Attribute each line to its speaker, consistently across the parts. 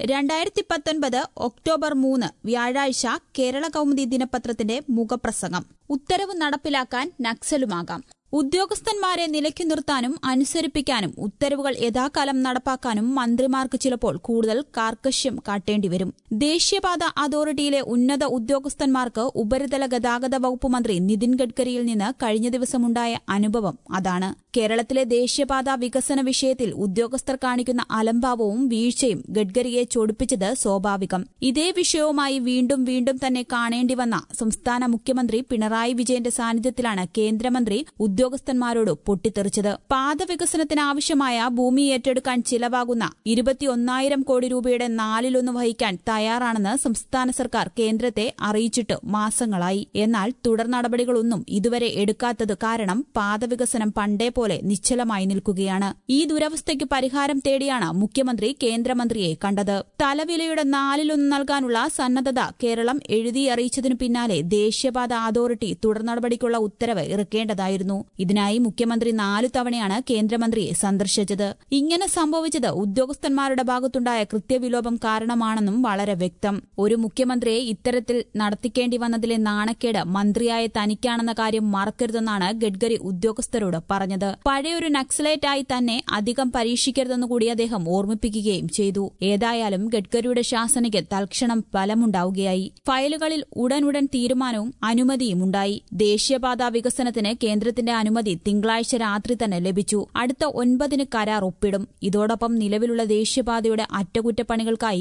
Speaker 1: 2019 October 3 വ്യാഴാഴ്ച കേരള കൗമുദി ദിനപത്രത്തിന്റെ മുഖപ്രസംഗം. ഉത്തരവ് നടപ്പിലാക്കാൻ നക്സലുമാകാം. ഉദ്യോഗസ്ഥന്മാരെ നിലയ്ക്കു നിർത്താനും അനുസരിപ്പിക്കാനും ഉത്തരവുകൾ യഥാകാലം നടപ്പാക്കാനും മന്ത്രിമാർക്ക് ചിലപ്പോൾ കൂടുതൽ കാർക്കശ്യം കാട്ടേണ്ടിവരും. ദേശീയപാത അതോറിറ്റിയിലെ ഉന്നത ഉദ്യോഗസ്ഥന്മാർക്ക് ഉപരിതല ഗതാഗത വകുപ്പ് മന്ത്രി നിതിൻ ഗഡ്കരിയിൽ നിന്ന് കഴിഞ്ഞ ദിവസമുണ്ടായ അനുഭവം അതാണ്. കേരളത്തിലെ ദേശീയപാത വികസന വിഷയത്തിൽ ഉദ്യോഗസ്ഥർ കാണിക്കുന്ന അലംഭാവവും വീഴ്ചയും ഗഡ്കരിയെ ചൊടിപ്പിച്ചത് സ്വാഭാവികം. ഇതേ വിഷയവുമായി വീണ്ടും വീണ്ടും തന്നെ കാണേണ്ടി വന്ന സംസ്ഥാന മുഖ്യമന്ത്രി പിണറായി വിജയന്റെ സാന്നിധ്യത്തിലാണ് കേന്ദ്രമന്ത്രി ഉദ്യോഗസ്ഥന്മാരോട് പൊട്ടിത്തെറിച്ചത്. പാത വികസനത്തിനാവശ്യമായ ഭൂമി ഏറ്റെടുക്കാൻ ചിലവാകുന്ന 21,000 കോടി രൂപയുടെ 1/4 വഹിക്കാൻ തയ്യാറാണെന്ന് സംസ്ഥാന സർക്കാർ കേന്ദ്രത്തെ അറിയിച്ചിട്ട് മാസങ്ങളായി. എന്നാൽ തുടർ നടപടികളൊന്നും ഇതുവരെ എടുക്കാത്തത് കാരണം പാത വികസനം പണ്ടേ പോലെ നിശ്ചലമായി നിൽക്കുകയാണ്. ഈ ദുരവസ്ഥയ്ക്ക് പരിഹാരം തേടിയാണ് മുഖ്യമന്ത്രി കേന്ദ്രമന്ത്രിയെ കണ്ടത്. തലവിലയുടെ 1/4 നൽകാനുള്ള സന്നദ്ധത കേരളം എഴുതിയറിയിച്ചതിനു പിന്നാലെ ദേശീയപാത അതോറിറ്റി തുടർ നടപടിക്കുള്ള ഉത്തരവ് ഇറക്കേണ്ടതായിരുന്നു. ഇതിനായി മുഖ്യമന്ത്രി 4 തവണയാണ് കേന്ദ്രമന്ത്രിയെ സന്ദർശിച്ചത്. ഇങ്ങനെ സംഭവിച്ചത് ഉദ്യോഗസ്ഥന്മാരുടെ ഭാഗത്തുണ്ടായ കൃത്യവിലോപം കാരണമാണെന്നും വളരെ വ്യക്തം. ഒരു മുഖ്യമന്ത്രിയെ ഇത്തരത്തിൽ നടത്തിക്കേണ്ടി വന്നതിലെ നാണക്കേട് മന്ത്രിയായ തനിക്കാണെന്ന കാര്യം മറക്കരുതെന്നാണ് ഗഡ്കരി ഉദ്യോഗസ്ഥരോട് പറഞ്ഞത്. പഴയൊരു നക്സലൈറ്റായി തന്നെ അധികം പരീക്ഷിക്കരുതെന്നുകൂടി അദ്ദേഹം ഓർമ്മിപ്പിക്കുകയും ചെയ്തു. ഏതായാലും ഗഡ്കരിയുടെ ശാസനയ്ക്ക് തൽക്ഷണം ഫലമുണ്ടാവുകയായി. ഫയലുകളിൽ ഉടനുടൻ തീരുമാനവും അനുമതിയും ഉണ്ടായി. ദേശീയപാത വികസനത്തിന് കേന്ദ്രത്തിന്റെ അനുമതി തിങ്കളാഴ്ച രാത്രി തന്നെ ലഭിച്ചു. അടുത്ത 9 കരാർ ഒപ്പിടും. ഇതോടൊപ്പം നിലവിലുള്ള ദേശീയപാതയുടെ അറ്റകുറ്റപ്പണികൾക്കായി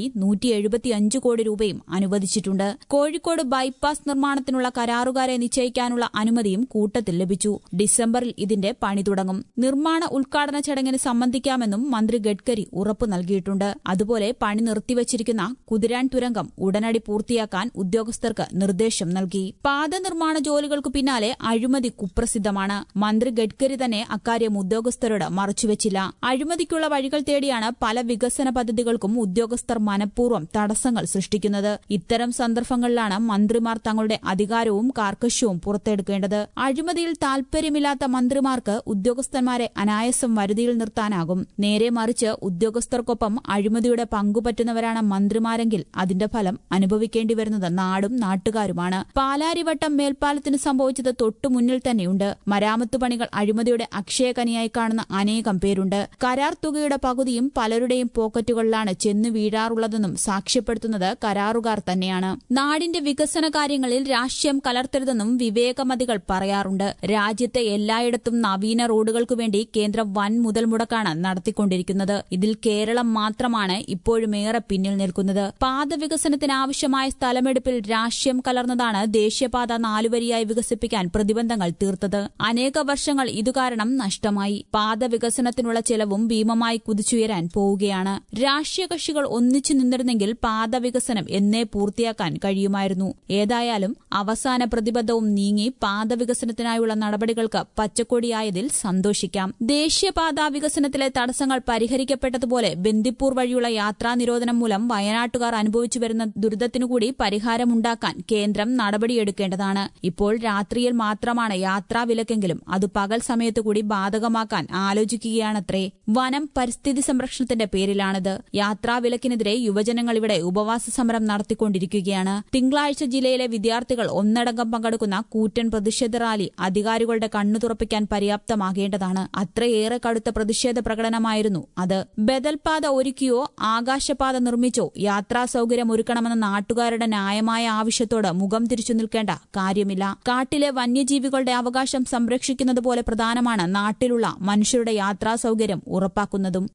Speaker 1: 175 കോടി രൂപയും അനുവദിച്ചിട്ടുണ്ട്. കോഴിക്കോട് ബൈപ്പാസ് നിർമ്മാണത്തിനുള്ള കരാറുകാരെ നിശ്ചയിക്കാനുള്ള അനുമതിയും കൂട്ടത്തിൽ ലഭിച്ചു. ഡിസംബറിൽ ഇതിന്റെ പണി തുടങ്ങും. നിർമ്മാണ ഉദ്ഘാടന ചടങ്ങിന് സംബന്ധിക്കാമെന്നും മന്ത്രി ഗഡ്കരി ഉറപ്പു നൽകിയിട്ടുണ്ട്. അതുപോലെ പണി നിർത്തിവച്ചിരിക്കുന്ന കുതിരാൻ തുരങ്കം ഉടനടി പൂർത്തിയാക്കാൻ ഉദ്യോഗസ്ഥർക്ക് നിർദ്ദേശം നൽകി. പാത നിർമ്മാണ ജോലികൾക്കു പിന്നാലെ അഴിമതി കുപ്രസിദ്ധമാണ്. മന്ത്രി ഗഡ്കരി തന്നെ അക്കാര്യം ഉദ്യോഗസ്ഥരോട് മറച്ചുവെച്ചില്ല. അഴിമതിക്കുള്ള വഴികൾ തേടിയാണ് പല വികസന പദ്ധതികൾക്കും ഉദ്യോഗസ്ഥർ മനഃപൂർവ്വം തടസ്സങ്ങൾ സൃഷ്ടിക്കുന്നത്. ഇത്തരം സന്ദർഭങ്ങളിലാണ് മന്ത്രിമാർ തങ്ങളുടെ അധികാരവും കാർക്കശ്യവും പുറത്തെടുക്കേണ്ടത്. അഴിമതിയിൽ താൽപര്യമില്ലാത്ത മന്ത്രിമാർക്ക് ഉദ്യോഗസ്ഥന്മാരെ അനായാസം വരുതിയിൽ നിർത്താനാകും. നേരെ മറിച്ച് ഉദ്യോഗസ്ഥർക്കൊപ്പം അഴിമതിയുടെ പങ്കുപറ്റുന്നവരാണ് മന്ത്രിമാരെങ്കിൽ അതിന്റെ ഫലം അനുഭവിക്കേണ്ടി വരുന്നത് നാടും നാട്ടുകാരുമാണ്. പാലാരിവട്ടം മേൽപ്പാലത്തിന് സംഭവിച്ചത് തൊട്ടുമുന്നിൽ തന്നെയുണ്ട്. മരാമത്ത് പണികൾ അഴിമതിയുടെ അക്ഷയകനിയായി കാണുന്ന അനേകം പേരുണ്ട്. കരാർ തുകയുടെ പകുതിയും പലരുടെയും പോക്കറ്റുകളിലാണ് ചെന്നു വീഴാറുള്ളതെന്നും സാക്ഷ്യപ്പെടുത്തുന്നത് കരാറുകാർ തന്നെയാണ്. നാടിന്റെ വികസന കാര്യങ്ങളിൽ രാഷ്ട്രീയം കലർത്തരുതെന്നും വിവേകമതികൾ പറയാറുണ്ട്. രാജ്യത്തെ എല്ലായിടത്തും നവീന റോഡുകൾക്കു വേണ്ടി കേന്ദ്രം വൻ മുതൽ മുടക്കാണ് നടത്തിക്കൊണ്ടിരിക്കുന്നത്. ഇതിൽ കേരളം മാത്രമാണ് ഇപ്പോഴും ഏറെ പിന്നിൽ നിൽക്കുന്നത്. പാത വികസനത്തിനാവശ്യമായ സ്ഥലമെടുപ്പിൽ രാഷ്ട്രീയം കലർന്നതാണ് ദേശീയപാത 4 വരിയായി വികസിപ്പിക്കാൻ പ്രതിബന്ധങ്ങൾ തീർത്തത്. അനേക വർഷങ്ങൾ ഇതുകാരണം നഷ്ടമായി. പാത വികസനത്തിനുള്ള ചെലവും ഭീമമായി കുതിച്ചുയരാൻ പോവുകയാണ്. രാഷ്ട്രീയ കക്ഷികൾ ഒന്നിച്ചു നിന്നിരുന്നെങ്കിൽ പാത വികസനം എന്നേ പൂർത്തിയാക്കാൻ കഴിയുമായിരുന്നു. ഏതായാലും അവസാന പ്രതിബദ്ധവും നീങ്ങി പാത വികസനത്തിനായുള്ള നടപടികൾക്ക് പച്ചക്കൊടിയായതിൽ സന്തോഷിക്കാം. ദേശീയപാത വികസനത്തിലെ തടസ്സങ്ങൾ പരിഹരിക്കപ്പെട്ടതുപോലെ ബന്ദിപ്പൂർ വഴിയുള്ള യാത്രാ നിരോധനം മൂലം വയനാട്ടുകാർ അനുഭവിച്ചു വരുന്ന ദുരിതത്തിനുകൂടി പരിഹാരമുണ്ടാക്കാൻ കേന്ദ്രം നടപടിയെടുക്കേണ്ടതാണ്. ഇപ്പോൾ രാത്രിയിൽ മാത്രമാണ് യാത്രാ വിലക്കെങ്കിലും അത് പകൽ സമയത്ത് കൂടി ബാധകമാക്കാൻ ആലോചിക്കുകയാണത്രേ. വനം പരിസ്ഥിതി സംരക്ഷണത്തിന്റെ പേരിലാണിത്. യാത്രാ വിലക്കിനെതിരെ യുവജനങ്ങൾ ഇവിടെ ഉപവാസ സമരം നടത്തിക്കൊണ്ടിരിക്കുകയാണ്. തിങ്കളാഴ്ച ജില്ലയിലെ വിദ്യാർത്ഥികൾ ഒന്നടങ്കം പങ്കെടുക്കുന്ന കൂറ്റൻ പ്രതിഷേധ റാലി അധികാരികളുടെ കണ്ണു തുറപ്പിക്കാൻ പര്യാപ്തമാകേണ്ടതാണ്. അത്രയേറെ കടുത്ത പ്രതിഷേധ പ്രകടനമായിരുന്നു അത്. ബദൽപാത ഒരുക്കിയോ ആകാശപാത നിർമ്മിച്ചോ യാത്രാ സൌകര്യം ഒരുക്കണമെന്ന നാട്ടുകാരുടെ ന്യായമായ ആവശ്യത്തോട് മുഖം തിരിച്ചു നിൽക്കേണ്ട കാര്യമില്ല. കാട്ടിലെ വന്യജീവികളുടെ അവകാശം സംരക്ഷിക്കുന്നതുപോലെ പ്രധാനമാണ് നാട്ടിലുള്ള മനുഷ്യരുടെ യാത്രാ സൌകര്യം ഉറപ്പാക്കുന്നതും.